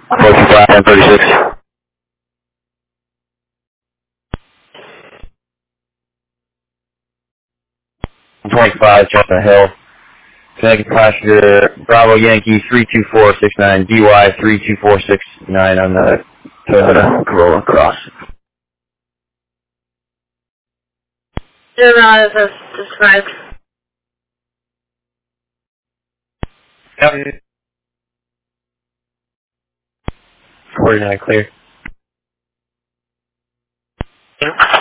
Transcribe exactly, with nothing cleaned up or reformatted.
four two five, ten thirty-six. twenty-five, Chestnut Hill. Connecting passenger Bravo Yankee three two four six nine, D Y three two four six nine on the Toyota Corolla Cross. Zero nine is described. Copy. forty-nine clear.